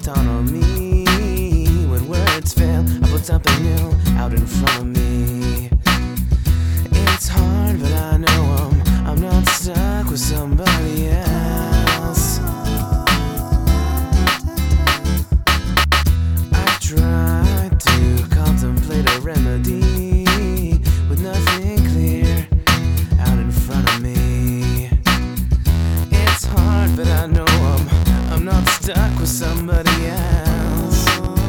autonomy. When words fail, I put something new out in front of me. It's hard, but I know I'm not stuck with somebody else. I tried to contemplate a remedy with nothing clear out in front of me. It's hard, but I know I'm not stuck with somebody else.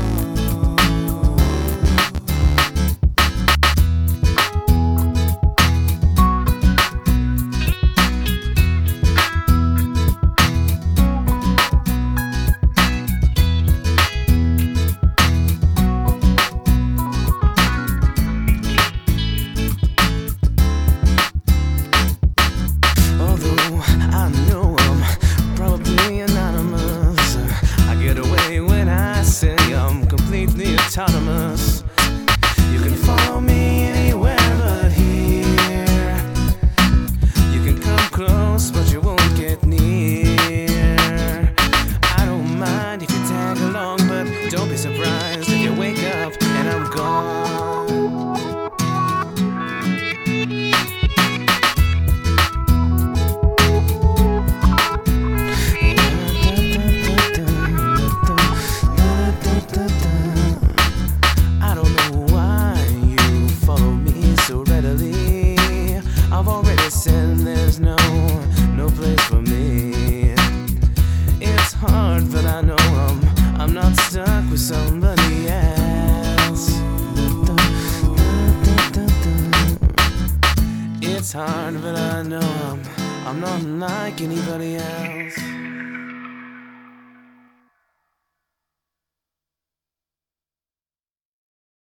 Completely autonomous. You can follow me anywhere but here. You can come close, but you won't get near. I don't mind if you tag along, but don't be surprised if you wake up and I'm gone. I've already said there's no place for me. It's hard, but I know I'm not stuck with somebody else. It's hard, but I know I'm not like anybody else.